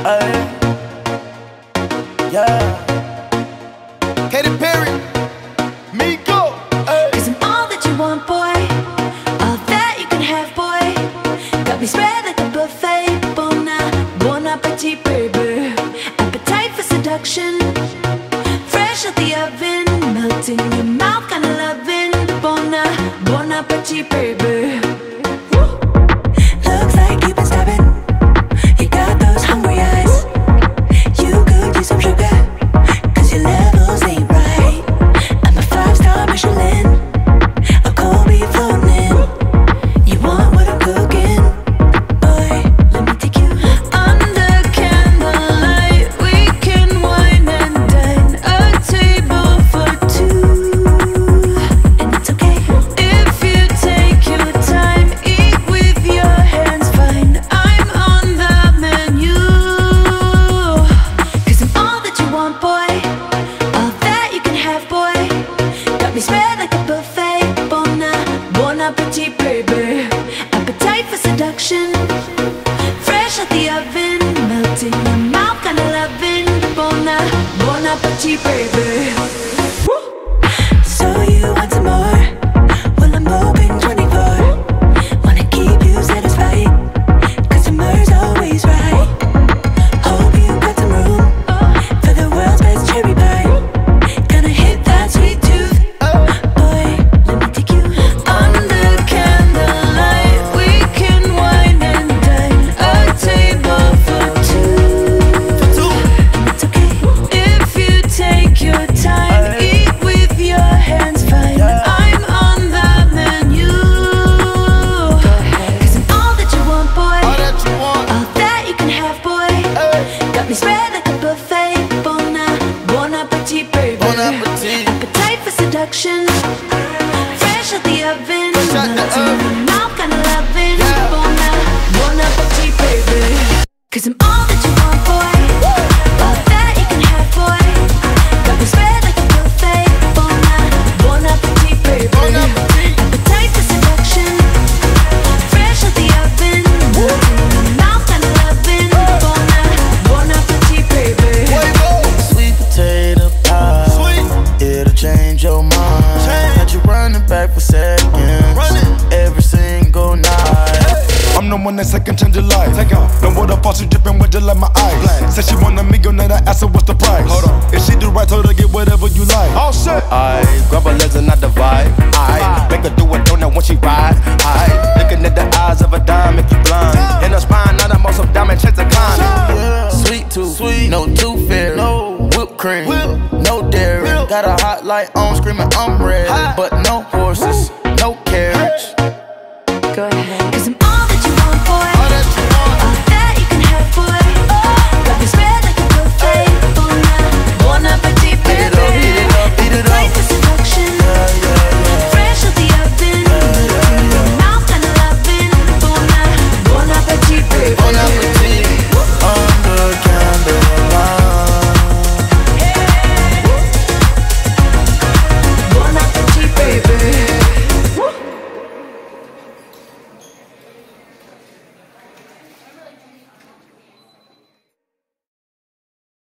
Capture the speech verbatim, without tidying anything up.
Ay, yeah. Katy Perry, Miko. Cause I'm all that you want, boy. All that you can have, boy. Got me spread like a buffet. Bon, bon appetit, baby. Appetite for seduction. Fresh out the oven. Melting your mouth, kinda loving. Bon, bon appetit, baby. Looks like you've been stabbing. You got those hungry eyes. You could use some sugar, cause your levels ain't right. I'm a five-star Michelin, a cold beef floating. You want what I'm cooking? Boy, let me take you under candlelight. We can wine and dine, a table for two. And it's okay if you take your time. Eat with your hands, fine. I'm on the menu. Cause I'm all that you want, boy. All that you can have, boy. Got me spread like a buffet. Bon, bon appetit, baby. Appetite for seduction. Fresh out the oven. Melting your mouth, kinda loving. Bon, bon appetit, baby. So you want some more? Well, I'm open twenty-four. Wanna keep you satisfied, customer's always right. Hope you got some room for the world's best cherry pie. Gonna hit that sweet tooth. Boy, let me take you under candlelight. We can wine and dine, a table for two. And it's okay if you take your time. Eat with your hands, fine. I'm on the menu. Cause I'm all that you want, boy. All that you want. All that you can have, boy. Got me spread like a buffet. Bon, bon appetit, baby. Bon appetit. Appetite for seduction. Fresh out the oven. Fresh out the Melting oven. your mouth, kinda loving. Yeah. Bon, bon appetit, baby. Cause I'm all that you want, boy. All that you can have, boy. Got me spread like a buffet. Bon, bon appetit, baby. Bon appetit. Appetite for seduction. Fresh out the oven. Melting your mouth, kinda loving. Bon, bon appetit, baby. Sweet potato pie. Sweet. It'll change your mind. Change. Had you running back for seconds. Running. Every single night. I'm the one that second change your life. Take off. No water faucet dripping with just like my eyes. Black. Said she want a millionaire, I asked her what's the price. Hold on. If she do right, told her get whatever you like. Oh shit. I grab her legs and I divide. I make her do a donut when she ride. I looking at the eyes of a dime, make you blind. In her spine, not a most of diamond chains to climb. Yeah. Sweet tooth, Sweet. no tooth fairy, No. whipped cream, Whip. no dairy. Whip. Got a hot light on, screaming I'm ready, Hot. but no horses, no carriage. Go ahead. Cause I'm